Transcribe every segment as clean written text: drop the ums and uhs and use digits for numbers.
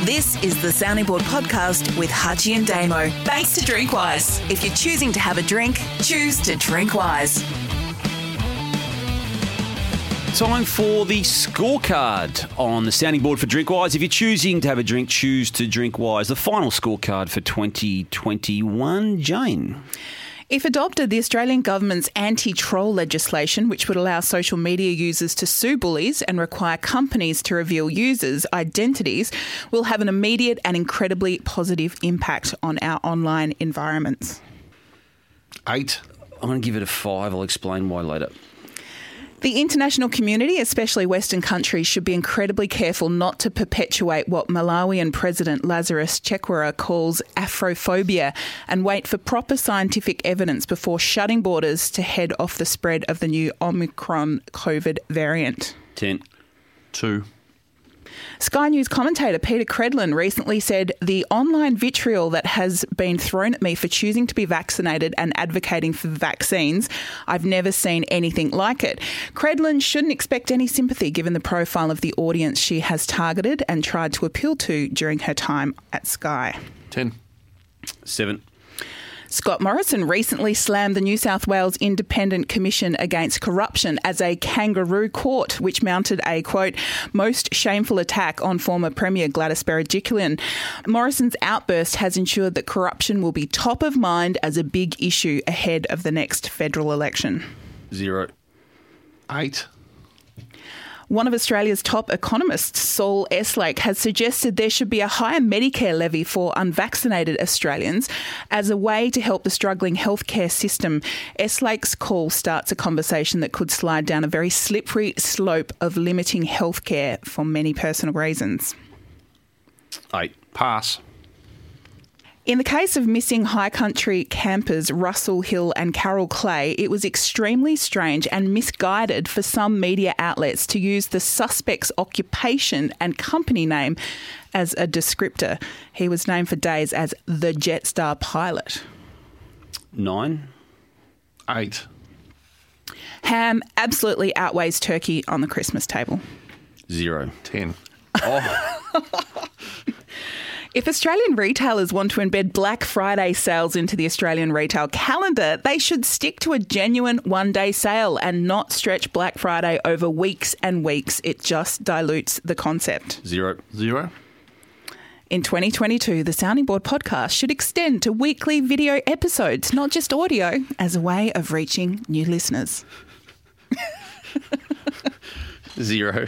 This is the Sounding Board podcast with Hutchie and Damo. Thanks to Drinkwise. If you're choosing to have a drink, choose to drink wise. Time for the scorecard on the Sounding Board for Drinkwise. If you're choosing to have a drink, choose to drink wise. The final scorecard for 2021, Jane. If adopted, the Australian government's anti-troll legislation, which would allow social media users to sue bullies and require companies to reveal users' identities, will have an immediate and incredibly positive impact on our online environments. 8. I'm going to give it a 5. I'll explain why later. The international community, especially Western countries, should be incredibly careful not to perpetuate what Malawian President Lazarus Chakwera calls Afrophobia and wait for proper scientific evidence before shutting borders to head off the spread of the new Omicron COVID variant. 10. 2. Sky News commentator Peter Credlin recently said, "The online vitriol that has been thrown at me for choosing to be vaccinated and advocating for vaccines, I've never seen anything like it." Credlin shouldn't expect any sympathy given the profile of the audience she has targeted and tried to appeal to during her time at Sky. 10. 7. Scott Morrison recently slammed the New South Wales Independent Commission Against Corruption as a kangaroo court, which mounted a, quote, most shameful attack on former Premier Gladys Berejiklian. Morrison's outburst has ensured that corruption will be top of mind as a big issue ahead of the next federal election. 0. 8. One of Australia's top economists, Saul Eslake, has suggested there should be a higher Medicare levy for unvaccinated Australians as a way to help the struggling healthcare system. Eslake's call starts a conversation that could slide down a very slippery slope of limiting healthcare for many personal reasons. 8. Pass. In the case of missing high country campers Russell Hill and Carol Clay, it was extremely strange and misguided for some media outlets to use the suspect's occupation and company name as a descriptor. He was named for days as the Jetstar pilot. 9. 8. Ham absolutely outweighs turkey on the Christmas table. 0. 10. If Australian retailers want to embed Black Friday sales into the Australian retail calendar, they should stick to a genuine one-day sale and not stretch Black Friday over weeks and weeks. It just dilutes the concept. 0. 0. In 2022, the Sounding Board podcast should extend to weekly video episodes, not just audio, as a way of reaching new listeners. 0.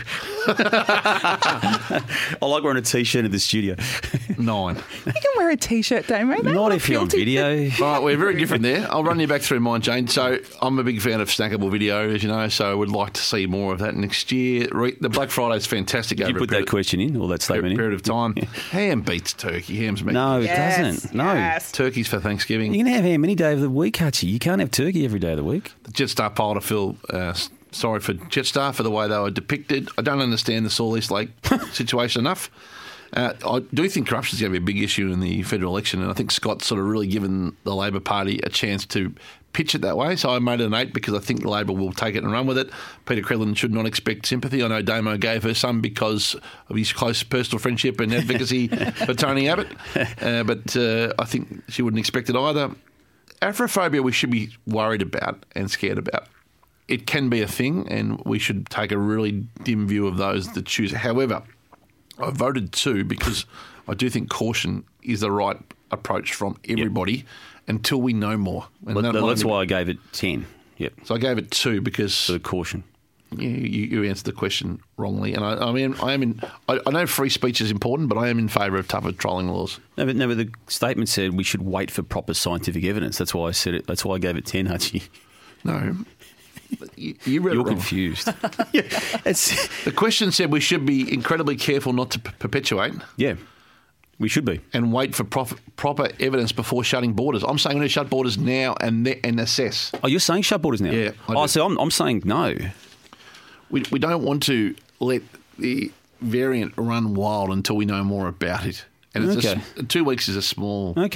I like wearing a T-shirt in the studio. 9. You can wear a T-shirt, Damo. Not if you're on video. All right, we're very different there. I'll run you back through mine, Jane. So I'm a big fan of snackable video, as you know, so I would like to see more of that next year. The Black Friday is fantastic. Did you put that question in, or that statement in? Period of time. Ham beats turkey. Ham's meat. No, it Yes, doesn't. No. yes. Turkey's for Thanksgiving. You can have ham any day of the week, Hutchie. You can't have turkey every day of the week. The Jetstar pilot, I feel sorry for Jetstar for the way they were depicted. I don't understand the Saul Eslake situation enough. I do think corruption is going to be a big issue in the federal election, and I think Scott's sort of really given the Labor Party a chance to pitch it that way. So I made it an 8 because I think Labor will take it and run with it. Peter Credlin should not expect sympathy. I know Damo gave her some because of his close personal friendship and advocacy for Tony Abbott, but I think she wouldn't expect it either. Afrophobia we should be worried about and scared about. It can be a thing, and we should take a really dim view of those that choose. However, I voted 2 because I do think caution is the right approach from everybody until we know more. And That's why I gave it 10. Yep. So I gave it 2 because For the caution. you answered the question wrongly. And I know free speech is important, but I am in favour of tougher trolling laws. No, but the statement said we should wait for proper scientific evidence. That's why I said it. That's why I gave it 10, Hutchie. No. You read it You're wrong. confused. The question said we should be incredibly careful not to perpetuate. Yeah, we should be. And wait for proper evidence before shutting borders. I'm saying we need to shut borders now and assess. Oh, you're saying shut borders now? Yeah, I Oh, do. so I'm saying no. We don't want to let the variant run wild until we know more about it. And it's Okay. 2 weeks is a small... Okay.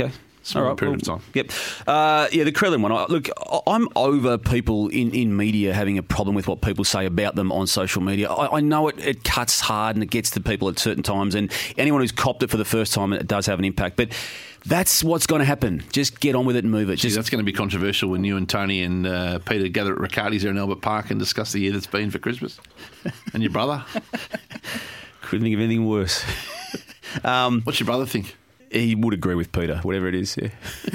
small period of time. Yep. The Krellin one. I'm over people in media having a problem with what people say about them on social media. I know it cuts hard and it gets to people at certain times, and anyone who's copped it for the first time, it does have an impact. But that's what's going to happen. Just get on with it and move it. That's going to be controversial when you and Tony and Peter gather at Riccardi's there in Albert Park and discuss the year that's been for Christmas. And your brother? Couldn't think of anything worse. What's your brother think? He would agree with Peter, whatever it is, yeah.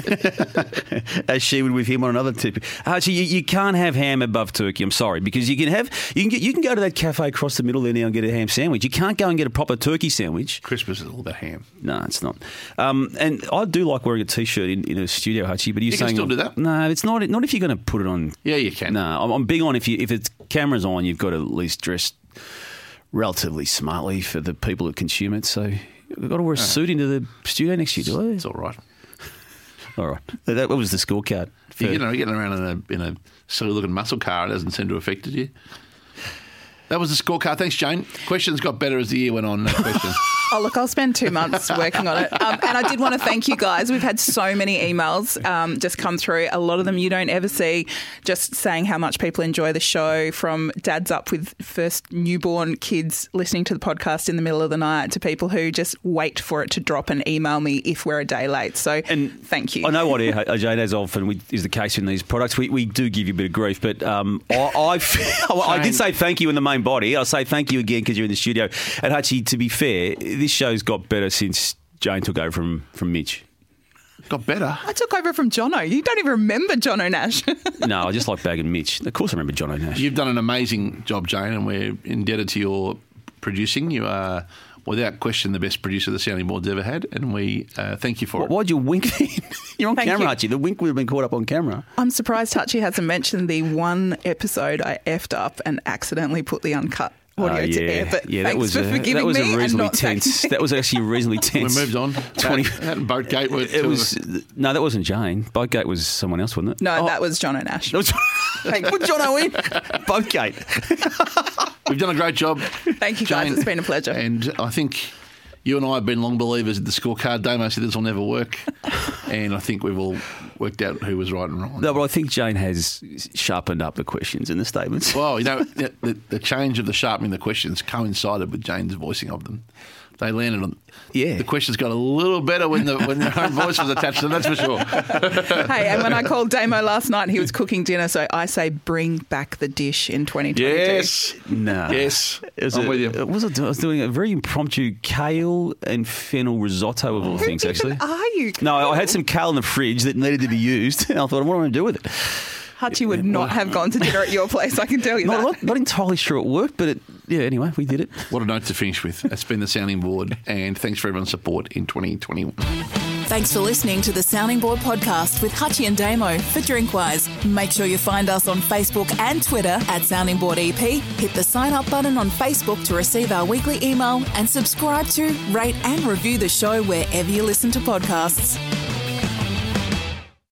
As she would with him on another tip. Actually, you can't have ham above turkey. I'm sorry, because you can go to that cafe across the middle there now and get a ham sandwich. You can't go and get a proper turkey sandwich. Christmas is all about ham. No, it's not. And I do like wearing a t-shirt in a studio, Hutchie. But you can still do that. No, it's not. Not if you're going to put it on. Yeah, you can. No, I'm big on if it's cameras on, you've got to at least dress relatively smartly for the people that consume it. So. We've got to wear a suit into the studio next year, do I? It's all right. All right. That was the scorecard. You're getting around in a silly-looking muscle car. It hasn't seemed to have affected you. That was the scorecard. Thanks, Jane. Questions got better as the year went on. No questions. Oh, look, I'll spend 2 months working on it. And I did want to thank you guys. We've had so many emails just come through. A lot of them you don't ever see, just saying how much people enjoy the show, from dads up with first newborn kids listening to the podcast in the middle of the night to people who just wait for it to drop and email me if we're a day late. So thank you. I know what, Jane, as often is the case in these products, we do give you a bit of grief, but I did say thank you in the main body. I'll say thank you again because you're in the studio. And Hutchie, to be fair, this show's got better since Jane took over from Mitch. Got better? I took over from Jono. You don't even remember Jono Nash. No, I just like bagging Mitch. Of course I remember Jono Nash. You've done an amazing job, Jane, and we're indebted to your producing. You are, without question, the best producer the Sounding Board's ever had, and we thank you for it. Why'd you wink then? You're on camera, Hutchie. The wink would have been caught up on camera. I'm surprised Hutchie hasn't mentioned the one episode I effed up and accidentally put the uncut audio to air, but thanks for forgiving me. That was a reasonably tense. That was actually reasonably tense. We moved on. Boatgate. That wasn't Jane. Boatgate was someone else, wasn't it? No, that was Jono Nash. Put Jono in. Boatgate. We've done a great job. Thank you, guys. Jane, it's been a pleasure. And I think you and I have been long believers in the scorecard. Damo said this will never work. And I think we've all worked out who was right and wrong. No, but I think Jane has sharpened up the questions and the statements. Well, the change of the sharpening the questions coincided with Jane's voicing of them. They landed on. Yeah. The questions got a little better when their own voice was attached to them, that's for sure. Hey, and when I called Damo last night, he was cooking dinner, so I say bring back the dish in 2022. Yes. No. Yes. I'm with you. I was doing a very impromptu kale and fennel risotto of all things, actually. Who are you? No, I had some kale in the fridge that needed to be used, and I thought, what am I going to do with it? Hutchie would not have gone to dinner at your place, I can tell you that. Not entirely sure it worked, but anyway, we did it. What a note to finish with. That's been the Sounding Board, and thanks for everyone's support in 2021. Thanks for listening to the Sounding Board podcast with Hutchie and Damo for Drinkwise. Make sure you find us on Facebook and Twitter at Sounding Board EP. Hit the sign up button on Facebook to receive our weekly email, and subscribe to, rate and review the show wherever you listen to podcasts.